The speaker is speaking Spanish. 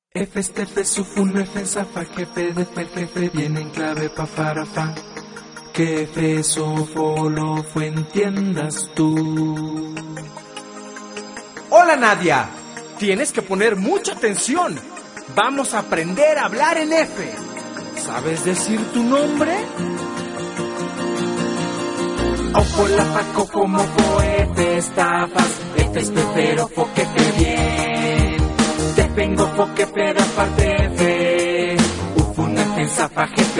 F este F sufun F zafa jefe de fer jefe viene en clave pa farafa. Que F sofo lo fue entiendas tú. Hola Nadia, tienes que poner mucha atención. Vamos a aprender a hablar en F. ¿Sabes decir tu nombre? Ojo la faco como F estafas. F es pero foquete bien. Te vengo foque pero aparte F. Ufuna F zafa jefe.